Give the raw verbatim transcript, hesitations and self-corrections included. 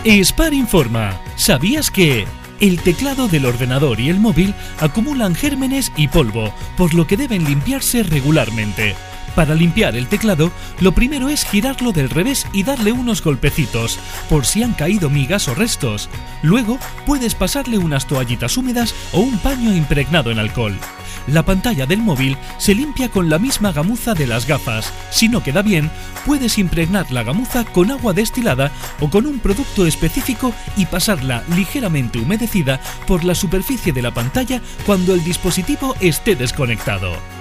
Spar informa. ¿Sabías que el teclado del ordenador y el móvil acumulan gérmenes y polvo, por lo que deben limpiarse regularmente? Para limpiar el teclado, lo primero es girarlo del revés y darle unos golpecitos, por si han caído migas o restos. Luego, puedes pasarle unas toallitas húmedas o un paño impregnado en alcohol. La pantalla del móvil se limpia con la misma gamuza de las gafas. Si no queda bien, puedes impregnar la gamuza con agua destilada o con un producto específico y pasarla ligeramente humedecida por la superficie de la pantalla cuando el dispositivo esté desconectado.